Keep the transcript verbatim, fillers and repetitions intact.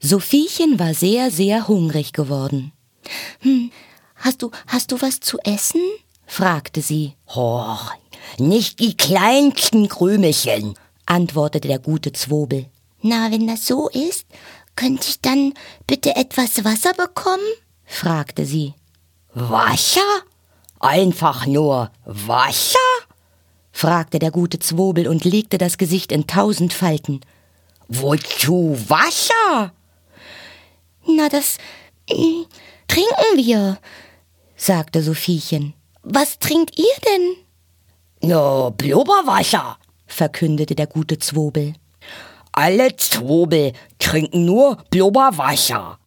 Sophiechen war sehr, sehr hungrig geworden. »Hm, hast du, hast du was zu essen?« fragte sie. »Och, nicht die kleinsten Krümelchen«, antwortete der gute Zwobel. »Na, wenn das so ist, könnte ich dann bitte etwas Wasser bekommen?« fragte sie. »Wasser? Einfach nur Wasser?« fragte der gute Zwobel und legte das Gesicht in tausend Falten. »Wozu Wasser?« »Na, das äh, trinken wir«, sagte Sophiechen. »Was trinkt ihr denn?« »No, Blubberwasser«, verkündete der gute Zwobel. »Alle Zwobel trinken nur Blubberwasser«,